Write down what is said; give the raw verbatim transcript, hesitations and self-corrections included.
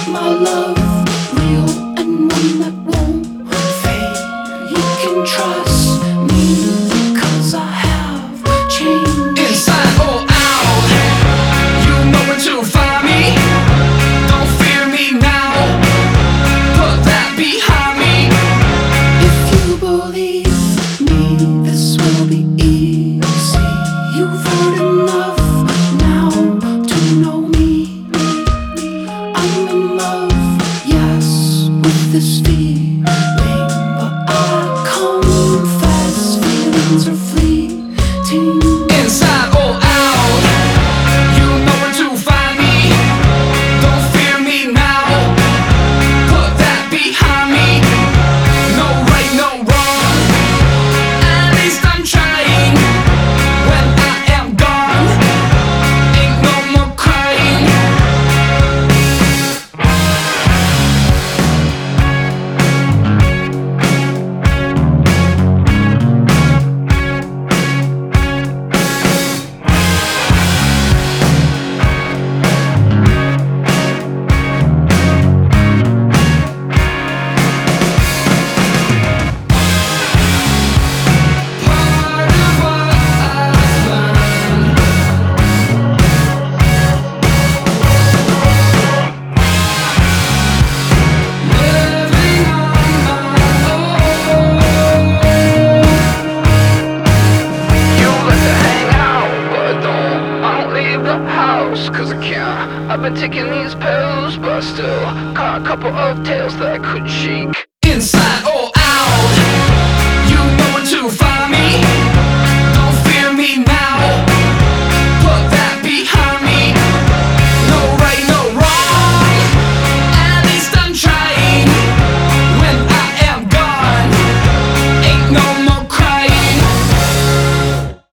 my love real and one that won't fade. You can trust me, cause I have changed. Inside or out, you know where to find me. Don't fear me now, put that behind me. If you believe me, this will be easy. You've heard enough now to know me. I'm in love, yes, with this feeling, but I confess feelings are fleeting. Inside or out, you know where to find me. Don't fear me now, put that behind me. No right, no wrong, at least I'm trying. When I am gone, ain't no more crying. Part of what I've learned, living on my own. You like to hang out, but don't, I don't leave the house, cause I can't. I've been taking these pills, but still caught a couple of tales that I could shake. Inside or